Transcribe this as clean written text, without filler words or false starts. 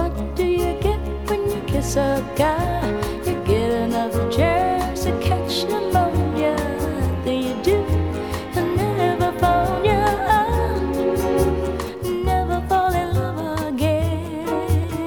What do you get when you kiss a guy? You get another chance to catch the